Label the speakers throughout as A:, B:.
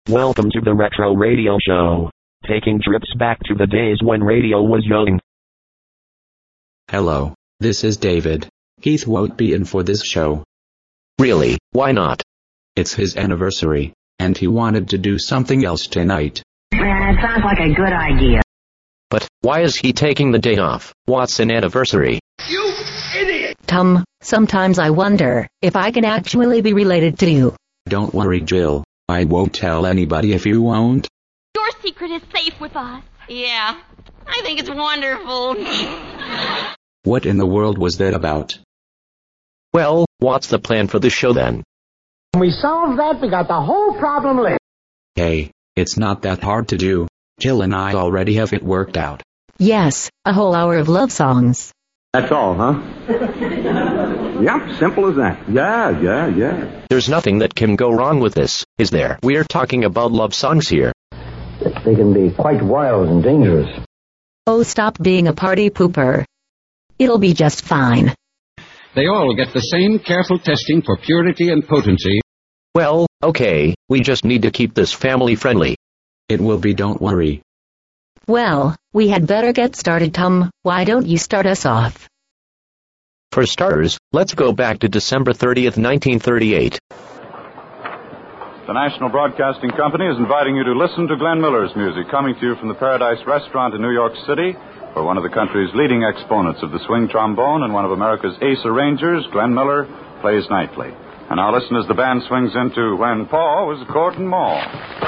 A: Welcome to the Retro Radio Show, taking trips back to the days when radio was young.
B: Hello, this is David. Heath won't be in for this show.
C: Really, why not?
B: It's his anniversary, and he wanted to do something else tonight.
D: It sounds like a good idea.
C: But why is he taking the day off? What's an anniversary?
E: You idiot!
F: Tom, sometimes I wonder if I can actually be related to you.
B: Don't worry, Jill. I won't tell anybody if you won't.
G: Your secret is safe with us.
H: Yeah, I think it's wonderful.
B: What in the world was that about?
C: Well, what's the plan for the show then?
E: When we solve that, we got the whole problem licked.
B: Hey, it's not that hard to do. Jill and I already have it worked out.
F: Yes, a whole hour of love songs.
I: That's all, huh? Yep, simple as that. Yeah.
C: There's nothing that can go wrong with this, is there? We're talking about love songs here.
I: They can be quite wild and dangerous.
F: Oh, stop being a party pooper. It'll be just fine.
J: They all get the same careful testing for purity and potency.
C: Well, okay, we just need to keep this family friendly.
B: It will be, don't worry.
F: Well, we had better get started, Tom. Why don't you start us off?
C: For starters, let's go back to December 30th, 1938.
K: The National Broadcasting Company is inviting you to listen to Glenn Miller's music, coming to you from the Paradise Restaurant in New York City, where one of the country's leading exponents of the swing trombone and one of America's ace arrangers, Glenn Miller, plays nightly. And now listen as the band swings into When Paul Was Courting Ma.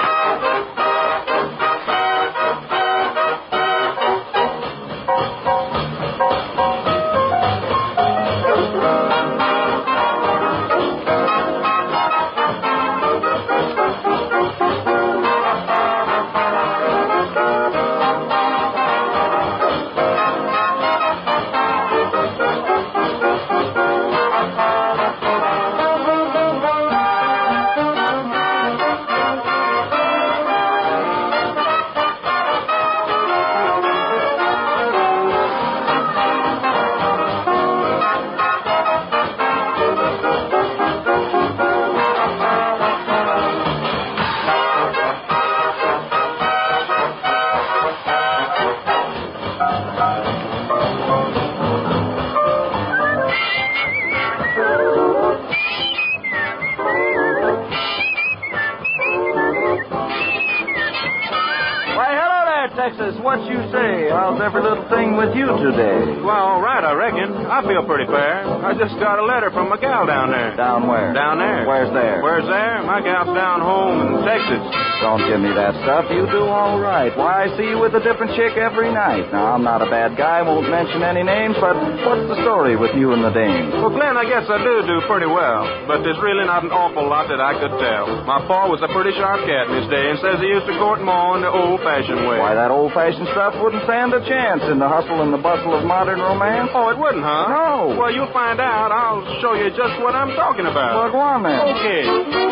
L: Texas, what you say? How's every little thing with you today?
M: Well, all right, I reckon. I feel pretty fair. I just got a letter from a gal down there.
L: Down where?
M: Down there.
L: Where's there?
M: Where's there? My gal's down home in Texas.
L: Don't give me that stuff. You do all right. Why, I see you with a different chick every night. Now, I'm not a bad guy, won't mention any names, but what's the story with you and the dame?
M: Well, Glenn, I guess I do pretty well, but there's really not an awful lot that I could tell. My pa was a pretty sharp cat in his day and says he used to court ma in the old-fashioned way.
L: Why, that old-fashioned stuff wouldn't stand a chance in the hustle and the bustle of modern romance.
M: Oh, it wouldn't, huh?
L: No.
M: Well, you'll find out. I'll show you just what I'm talking about.
L: Well, go on, then.
M: Okay.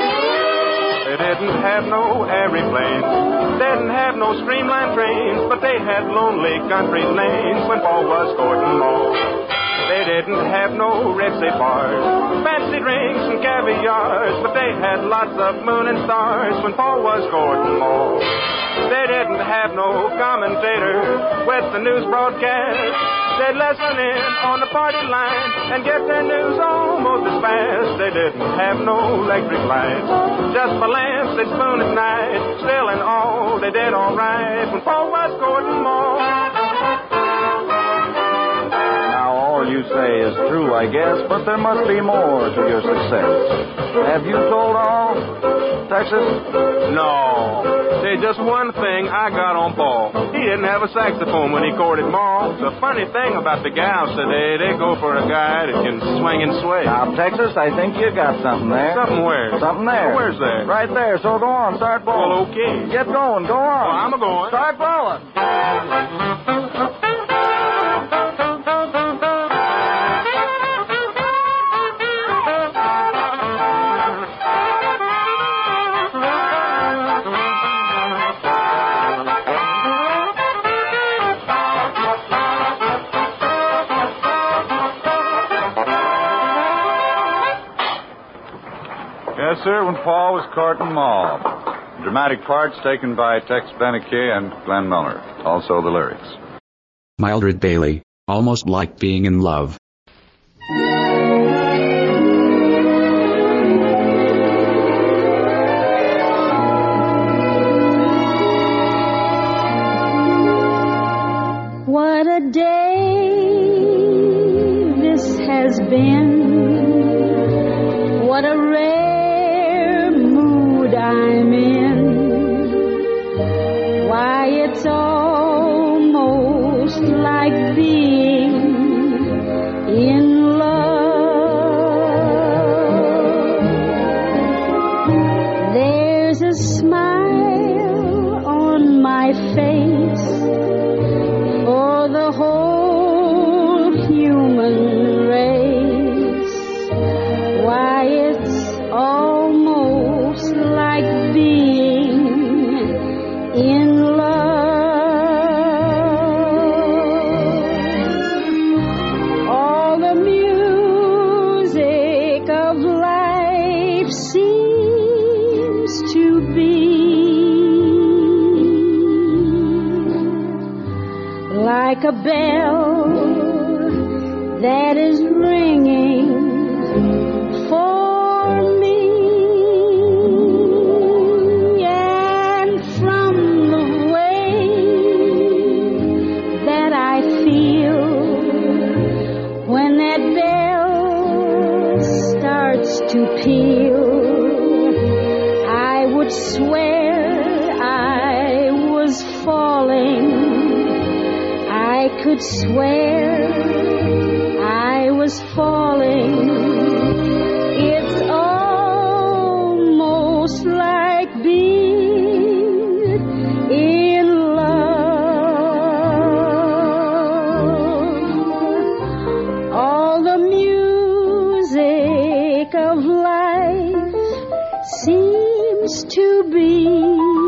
M: They didn't have no aeroplanes, didn't have no streamlined trains, but they had lonely country lanes when Paul was courting Ma. They didn't have no red-say bars, fancy drinks and caviars, but they had lots of moon and stars when Paul was courting Ma. They didn't have no commentator with the news broadcast. They'd listen in on the party line and get their news almost as fast. They didn't have no electric lights, just for lamps they'd spoon at night. Still and all, they did all right when Paul was courting Ma.
L: Now, all you say is true, I guess, but there must be more to your success. Have you told all, Texas?
M: No. Say, just one thing I got on Paul. He didn't have a saxophone when he courted Ma. The funny thing about the gals today, they go for a guy that can swing and sway.
L: Now, Texas, I think you got something there.
M: Something where?
L: Something there.
M: Well, where's there?
L: Right there, so go on, start bowling.
M: Well, okay.
L: Get going, go on.
M: Well, I'm a-going.
L: Start bowling.
K: Yes, sir, when Paul was courting Ma. Dramatic parts taken by Tex Beneke and Glenn Miller. Also the lyrics.
B: Mildred Bailey, almost like being in love.
N: What a day this has been. What a rare mood I'm in. Why, it's almost like being in love. There's a smile on my face for the whole human race. Why, it's almost like being in love. All the music of life seems to be like a bell that is ringing for me, and from the way that I feel when that bell starts to peal, I would swear I was falling. I could swear I was falling. It's almost like being in love. All the music of life seems to be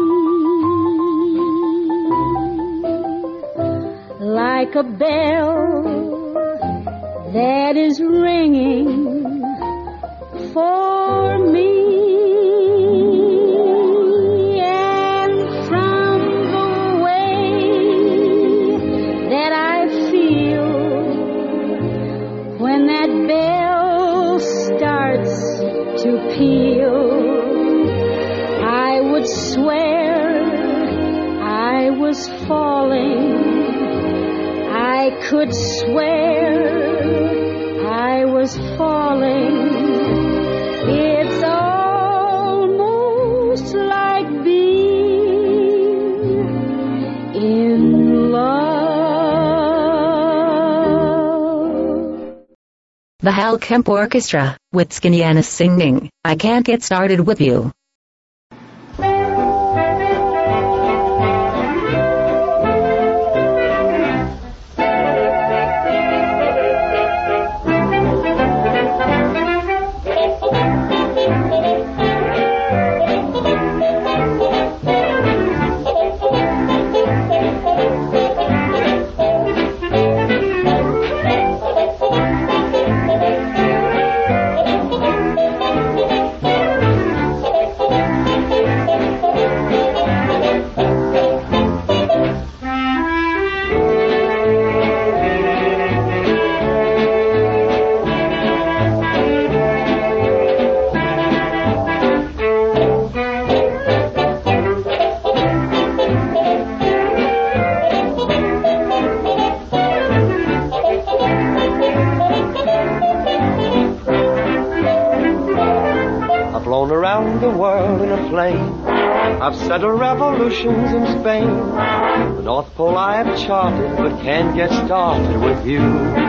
N: like a bell that is ringing for me, and from the way that I feel when that bell starts to peal, I would swear I was falling. I could swear I was falling. It's almost like being in love.
F: The Hal Kemp Orchestra, with Skinny Annis singing, I Can't Get Started With You.
O: Around the world in a plane, I've set revolutions in Spain. The North Pole I have charted, but can't get started with you.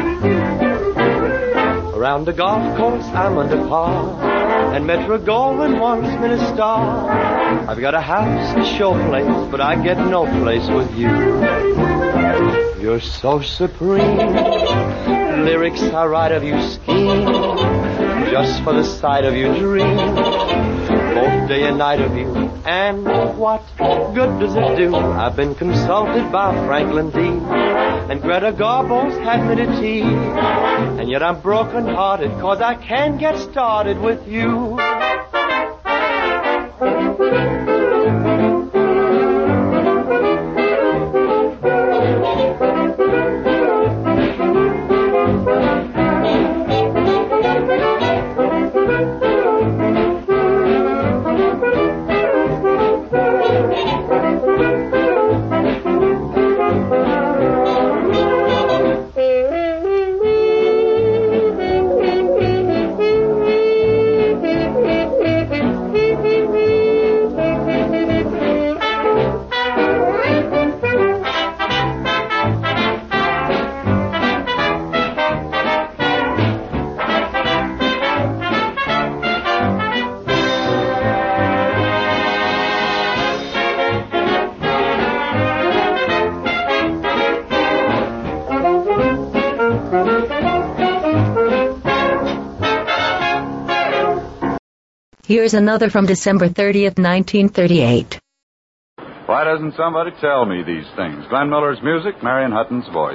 O: Around the golf course I'm under par, and Metro Goldwyn wants me to star. I've got a house and show place, but I get no place with you. You're so supreme, lyrics I write of you scheme, just for the sight of you dream, both day and night of you. And what good does it do? I've been consulted by Franklin D. and Greta Garbo's had me to tea, and yet I'm broken hearted 'cause I can't get started with you.
F: Here's another from December 30th, 1938.
K: Why doesn't somebody tell me these things? Glenn Miller's music, Marion Hutton's voice.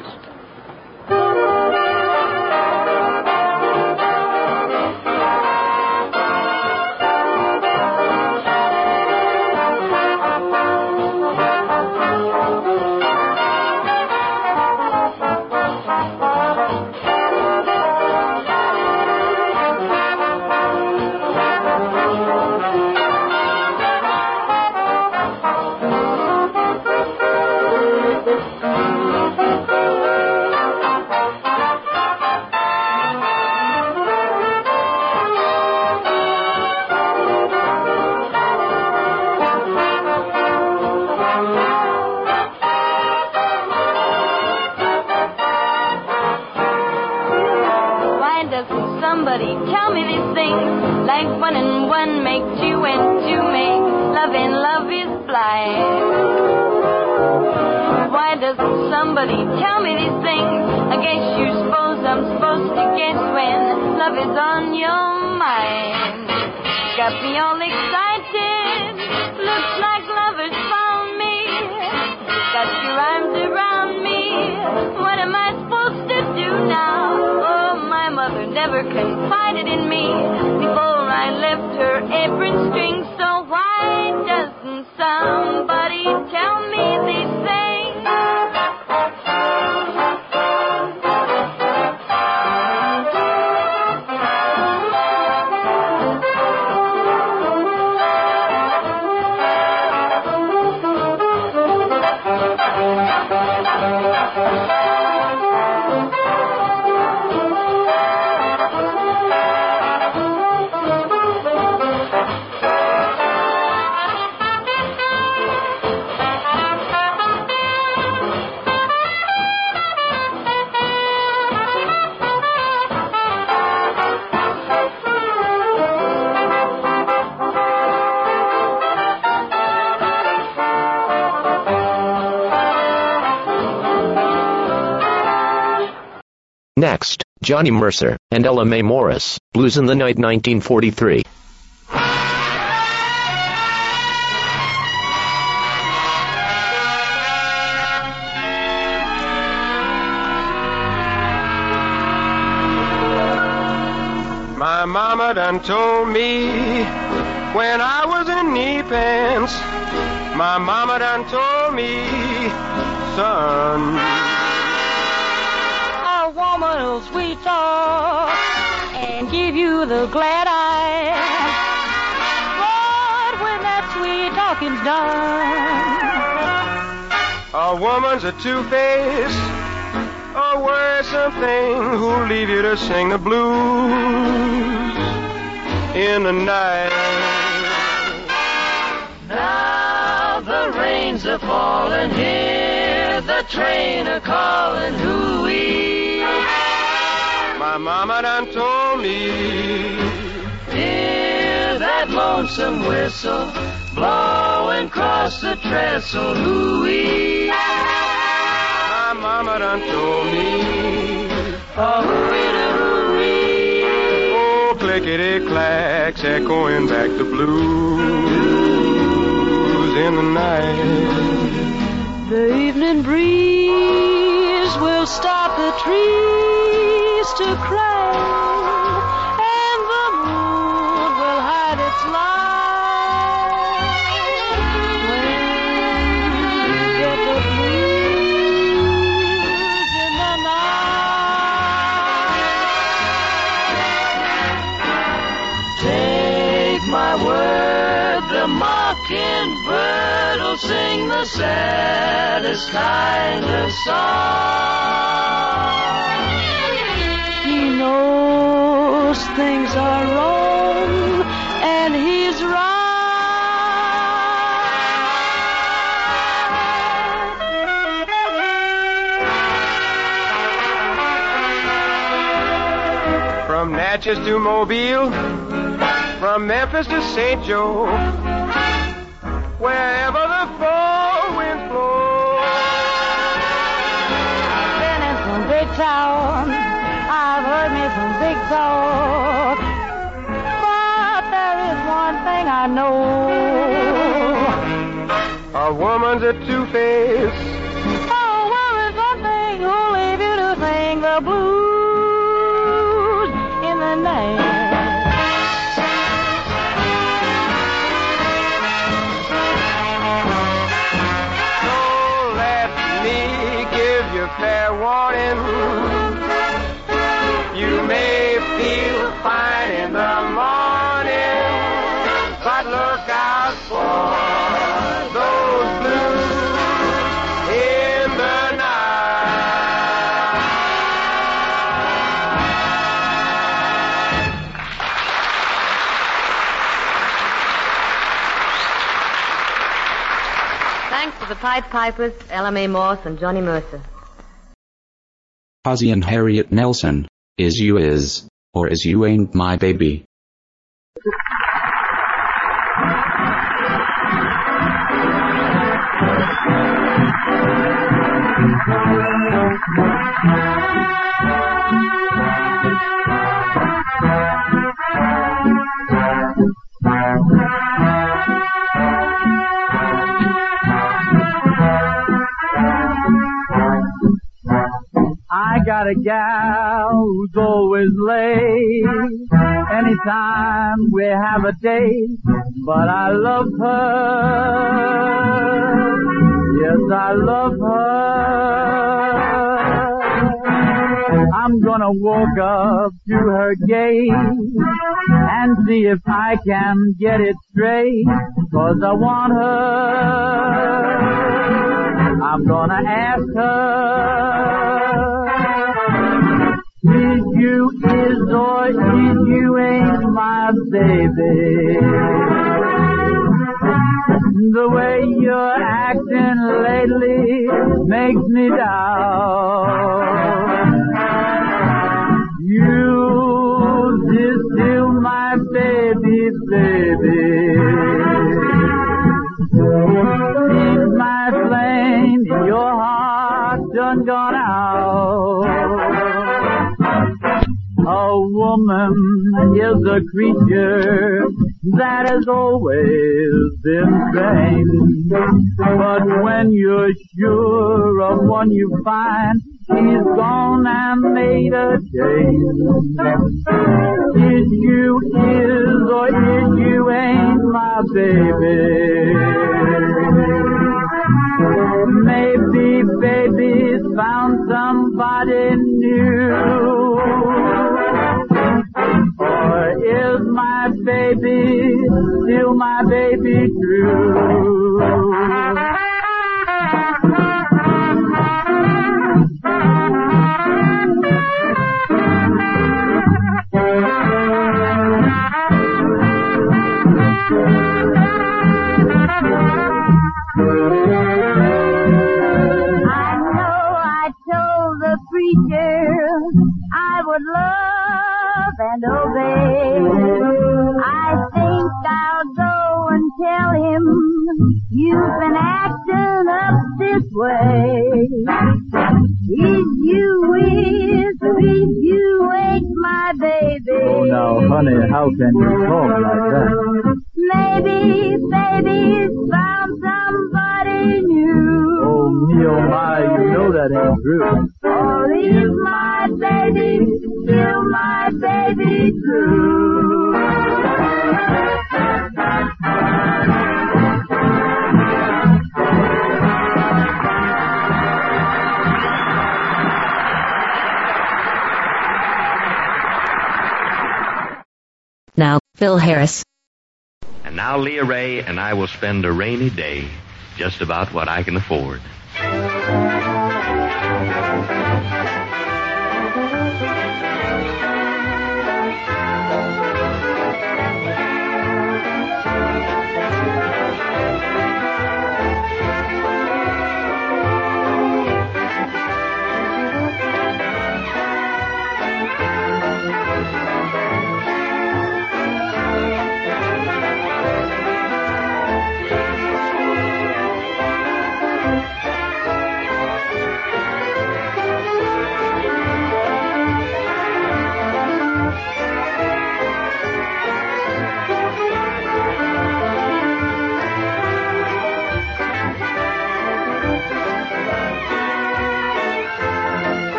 G: Somebody tell me these things, like 1 and 1 make 2 and 2 make love, and love is blind. Why doesn't somebody tell me these things? I guess you suppose I'm supposed to guess when love is on your mind. Got me all excited, looks like lovers found me. Got your arms around me, what am I supposed to do now? My mother never confided in me before I left her apron string. So why doesn't somebody tell me these things?
C: Next, Johnny Mercer and Ella Mae Morris, Blues in the Night 1943.
O: My mama done told me when I was in knee pants. My mama done told me, son,
N: a woman will sweet talk and give you the glad eye. But when that sweet talking's done,
O: a woman's a two-faced, a worrisome thing who'll leave you to sing the blues in the night.
P: Now the rains are falling, hear the train a calling, hooey.
O: My mama done told me,
P: hear that lonesome whistle blowing across the trestle, hooey.
O: My mama done told me,
P: oh, hooey-de-hooey.
O: Oh, clickety-clacks echoing back the blues in the night.
N: The evening breeze will stop the trees to cry, and the moon will hide its light. When you get the blues in the night,
P: take my word, the mockingbird will sing the saddest kind of song.
N: He knows things are wrong, and he's right.
O: From Natchez to Mobile, from Memphis to St. Joe, wherever the fall wind blows.
N: I've been in some big town, I've heard me some big talk, but there is one
M: A woman's a two-face.
N: Oh, well, it's one thing who'll leave you to sing the blues in the night.
M: Fair warning, you may feel fine in the morning, but look out for those blues in the night.
Q: Thanks to the Pied Pipers, Ella Mae Morse and Johnny Mercer.
B: Ozzie and Harriet Nelson, Is You Is, or Is You Ain't My Baby.
R: I got a gal who's always late anytime we have a date, but I love her, yes I love her. I'm gonna walk up to her gate and see if I can get it straight, 'cause I want her. I'm gonna ask her, is you is or is you ain't my baby? The way you're acting lately makes me doubt. You is still my baby, baby. Is my flame in your heart done gone out? A woman is a creature that has always been strange, but when you're sure of one you find, she's gone and made a change. Is you is or is you ain't my baby? Maybe baby's found somebody new. Or is my baby still my baby true?
G: I would love and obey. I think I'll go and tell him you've been acting up this way. If you is, if you ain't my baby.
R: Oh, now, honey, how can you talk like that?
G: Maybe baby's found somebody new.
R: Oh, me, oh, my, you know that ain't true.
G: Or is my baby still my baby true?
F: Now, Phil Harris.
C: And now Leah Ray and I will spend a rainy day, just about what I can afford.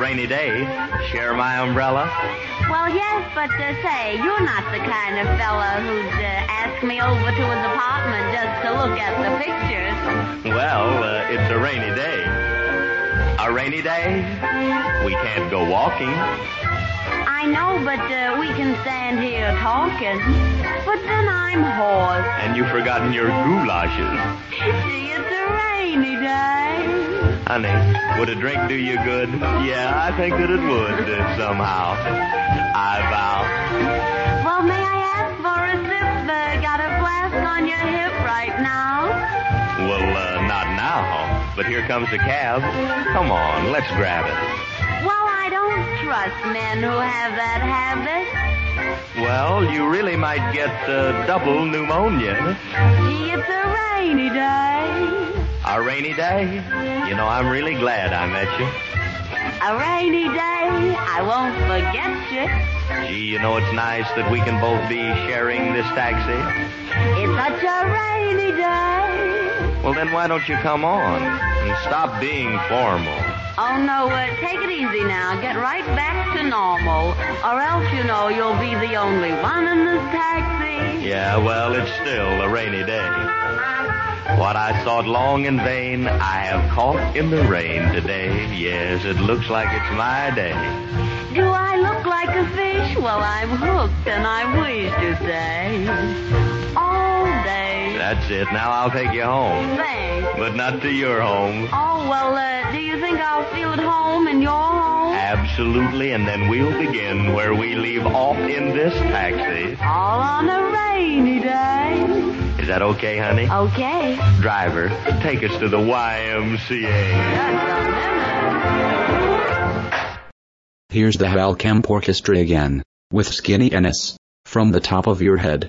S: rainy day. Share my umbrella?
G: Well, yes, but say, you're not the kind of fella who'd ask me over to his apartment just to look at the pictures.
S: Well, it's a rainy day. A rainy day? We can't go walking.
G: I know, but we can stand here talking. But then I'm hoarse.
S: And you've forgotten your goulashes.
G: Gee, it's a rainy day.
S: Honey, would a drink do you good? Yeah, I think that it would, somehow. I vow.
G: Well, may I ask for a sip? Got a flask on your hip right now?
S: Well, not now. But here comes the cab. Come on, let's grab it.
G: Well, I don't trust men who have that habit.
S: Well, you really might get double pneumonia.
G: Gee, it's a rainy day.
S: A rainy day? You know, I'm really glad I met you.
G: A rainy day, I won't forget you.
S: Gee, you know, it's nice that we can both be sharing this taxi.
G: It's such a rainy day.
S: Well, then why don't you come on and stop being formal?
G: Oh, no, take it easy now. Get right back to normal. Or else, you know, you'll be the only one in this taxi.
S: Yeah, well, it's still a rainy day. What I sought long in vain, I have caught in the rain today. Yes, it looks like it's my day.
G: Do I look like a fish? Well, I'm hooked, and I wish to say all day.
S: That's it. Now I'll take you home.
G: Thanks.
S: But not to your home.
G: Oh, well, do you think I'll feel at home in your home?
S: Absolutely, and then we'll begin where we leave off in this taxi.
G: All on a rainy day.
S: Is that okay, honey?
G: Okay.
S: Driver, take us to the YMCA.
B: Here's the Hal Kemp Orchestra again, with Skinny Ennis, From the Top of Your Head.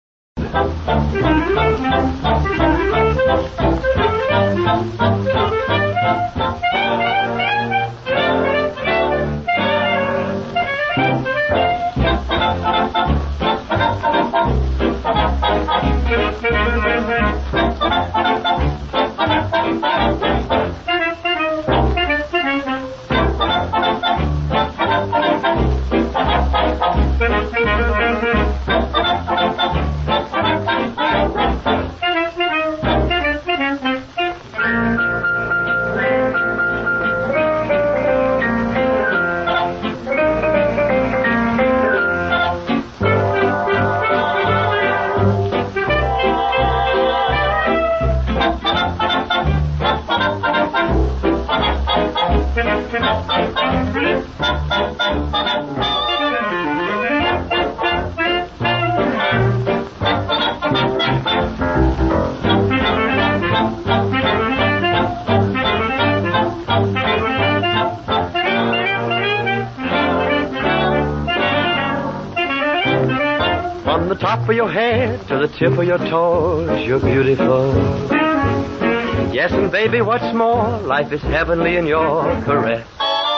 O: From the top of your head to the tip of your toes, you're beautiful. Yes, and baby, what's more, life is heavenly in your caress.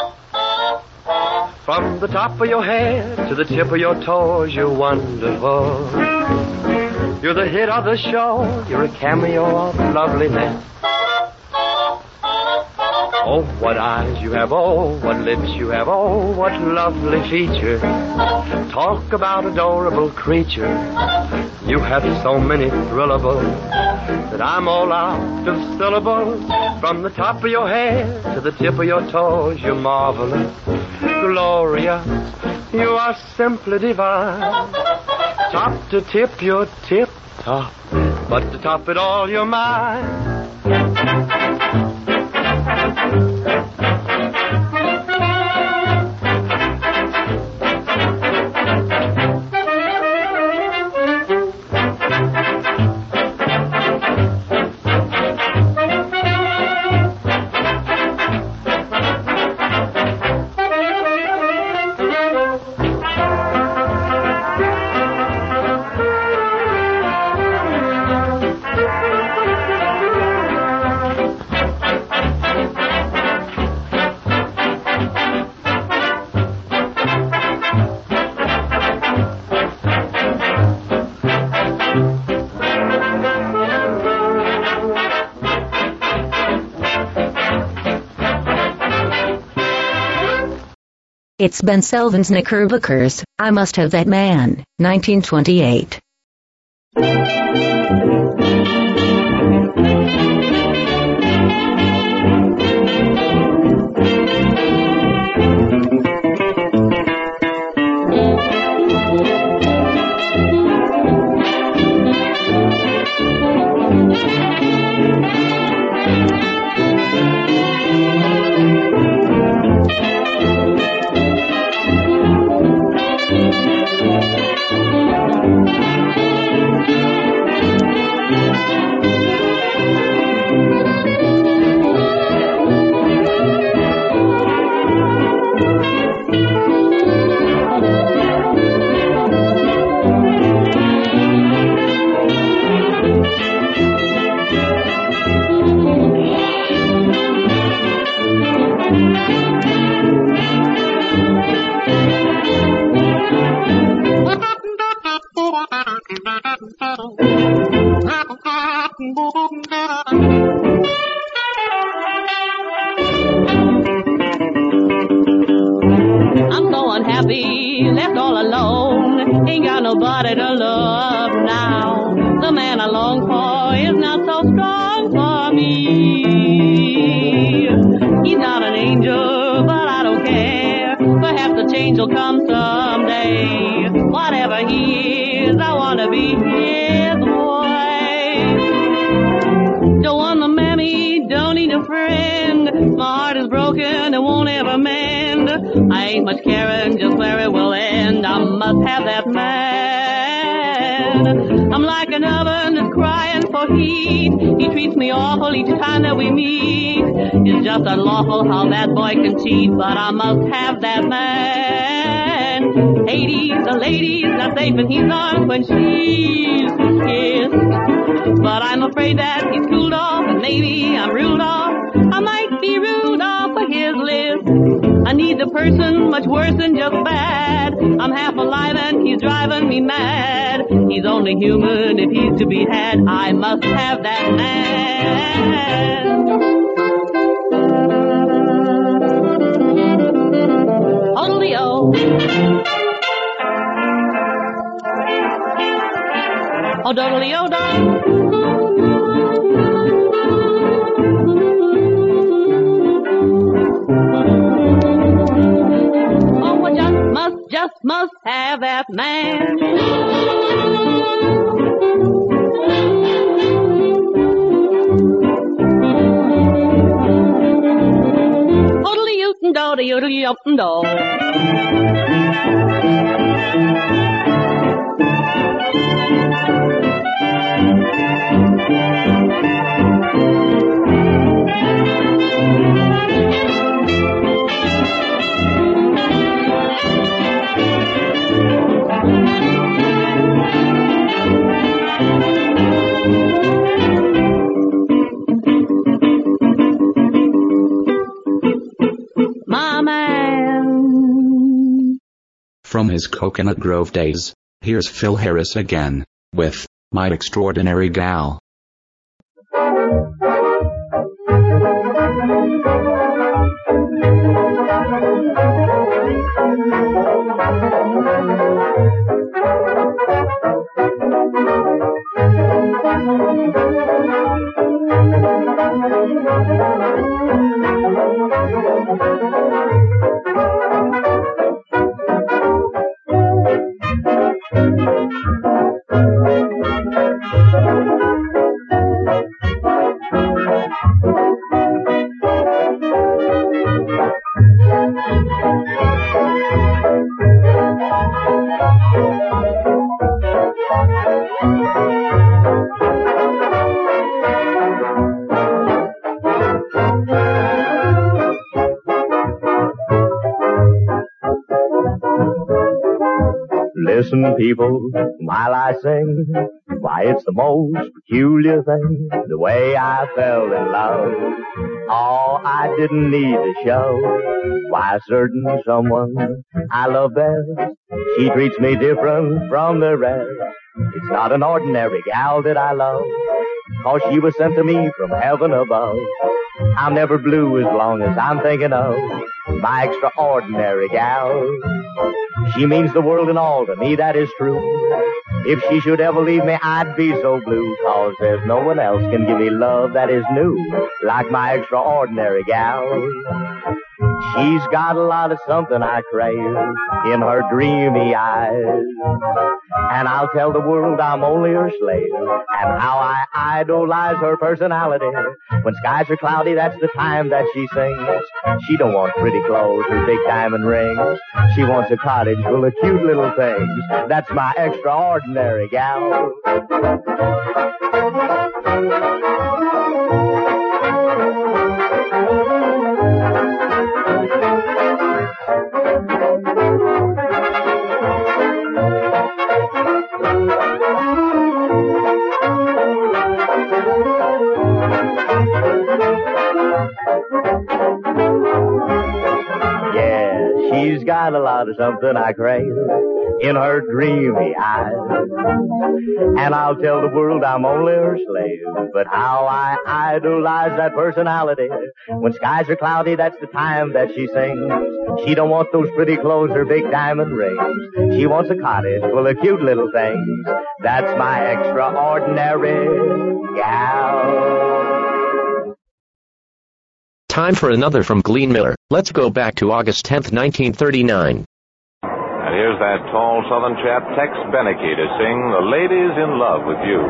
O: From the top of your head to the tip of your toes, you're wonderful. You're the hit of the show, you're a cameo of loveliness. Oh, what eyes you have, oh, what lips you have, oh, what lovely features. Talk about adorable creature. You have so many thrillables that I'm all out of syllables. From the top of your head to the tip of your toes, you're marvelous, glorious. You are simply divine. Top to tip, you're tip-top, but to top it all, you're mine.
F: It's Ben Selvins Knickerbockers, I Must Have That Man, 1928.
N: I'm so unhappy, left all alone, ain't got nobody to love now. The man I long for is not so strong for me. He's not an angel, but I don't care. Perhaps the change will come someday. Whatever he is, I want to be his wife. Don't want the mammy, don't need a friend. My heart is broken, it won't ever mend. I ain't much caring just where it will end. I must have that man. I'm like an oven that's crying for heat. He treats me awful each time that we meet. It's just unlawful how that boy can cheat, but I must have that man. Hades, the lady's not safe in his arms when she's kissed. But I'm afraid that he's cooled off, and maybe I'm ruled off. I might be ruled off of his list. I need the person much worse than just bad. I'm half alive and he's driving me mad. He's only human if he's to be had. I must have that man. Olio. Oh, doodly-o-dum. Just must have that man. Hodely-oot-and-do, de-yoodly-up-and-do.
B: From his Coconut Grove days, here's Phil Harris again, with My Extraordinary Gal.
T: Listen, people, while I sing, why, it's the most peculiar thing, the way I fell in love. Oh, I didn't need to show why a certain someone I love best, she treats me different from the rest. It's not an ordinary gal that I love. 'cause she was sent to me from heaven above. I'm never blue as long as I'm thinking of my extraordinary gal. She means the world and all to me, that is true. If she should ever leave me, I'd be so blue, 'cause there's no one else can give me love that is new like my extraordinary gal. She's got a lot of something I crave in her dreamy eyes. And I'll tell the world I'm only her slave, and how I idolize her personality. When skies are cloudy, that's the time that she sings. She don't want pretty clothes or big diamond rings. She wants a cottage full of cute little things. That's my extraordinary gal. She's got a lot of something I crave in her dreamy eyes. And I'll tell the world I'm only her slave, but how I idolize that personality. When skies are cloudy, that's the time that she sings. She don't want those pretty clothes or big diamond rings. She wants a cottage full of cute little things. That's my extraordinary gal.
C: Time for another from Glenn Miller. Let's go back to August 10th, 1939.
U: And here's that tall southern chap, Tex Beneke, to sing The Lady's in Love with You.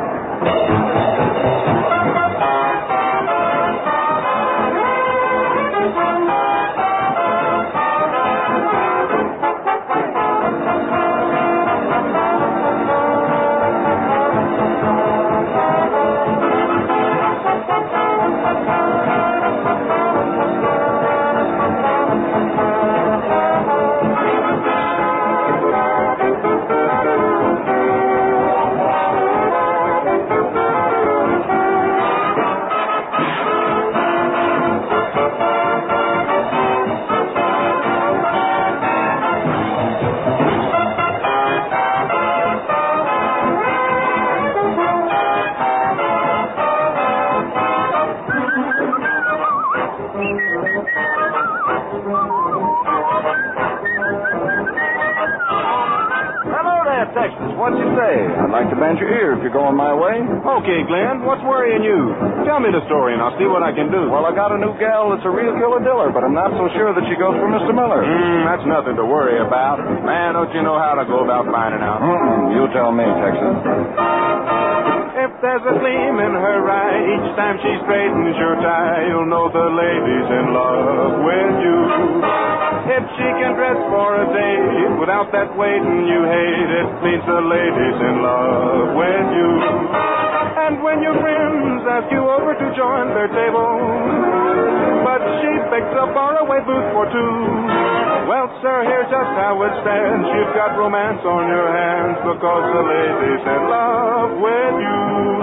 L: What'd you say? I'd like to bend your ear if you're going my way.
M: Okay, Glenn, what's worrying you? Tell me the story and I'll see what I can do.
L: Well, I got a new gal that's a real killer-diller, but I'm not so sure that she goes for Mr. Miller.
M: That's nothing to worry about. Man, don't you know how to go about finding out?
L: You tell me, Texas.
M: If there's a gleam in her eye, each time she straightens your tie, you'll know the lady's in love with you. If she can dress for a date without that waiting you hate, it means the lady's in love with you. And when your friends ask you over to join their table, but she picks a faraway booth for two, well, sir, here's just how it stands. You've got romance on your hands because the lady's in love with you.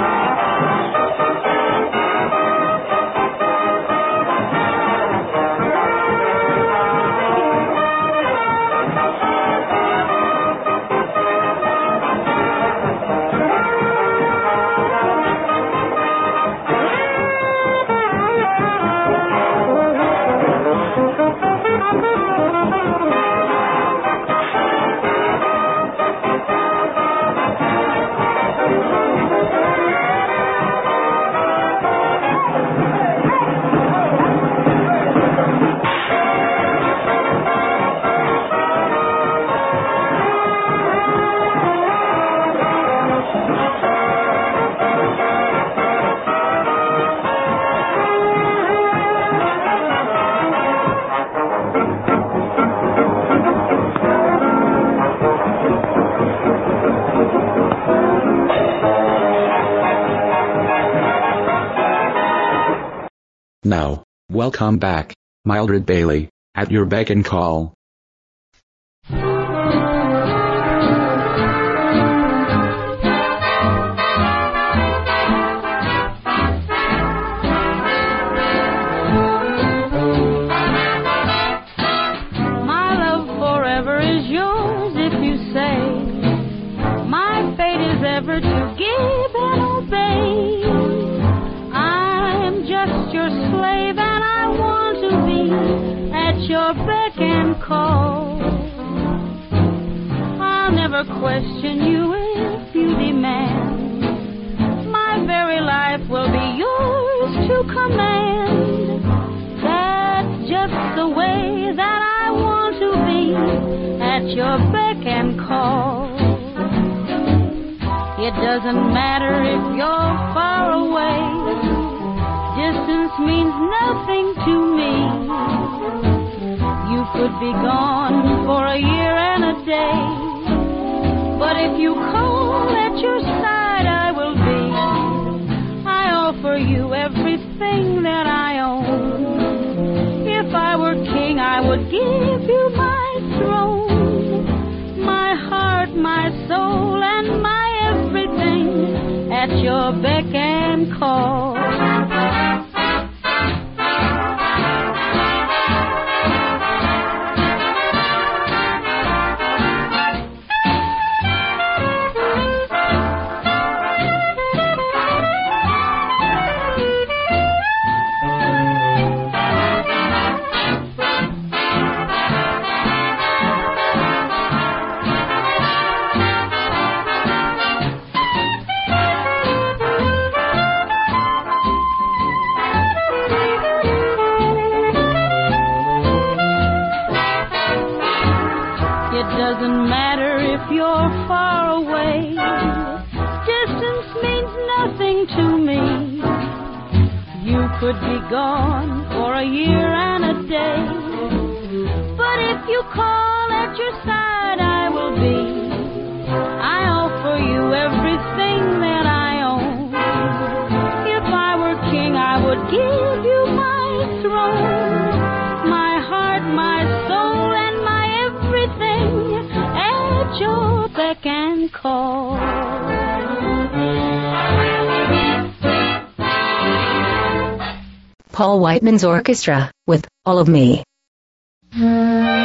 B: Now, welcome back, Mildred Bailey, at your beck and call.
N: My love forever is yours if you say my fate is ever to give and obey. your beck and call. I'll never question you if you demand. My very life will be yours to command. That's just the way that I want to be, at your beck and call. It doesn't matter if you're far away. Distance means nothing to me. You could be gone for a year and a day, but if you call, at your side I will be. I offer you everything that I own. If I were king, I would give you my throne, my heart, my soul, and my everything, at your beck and call. Doesn't matter if you're far away. Distance means nothing to me. You could be gone for a year and a day, but if you call, at your side I will be. I offer you everything that I own. If I were king, I would give you my throne, my heart, my soul, and my everything, at your beck and call.
F: Paul Whiteman's orchestra, with All of Me.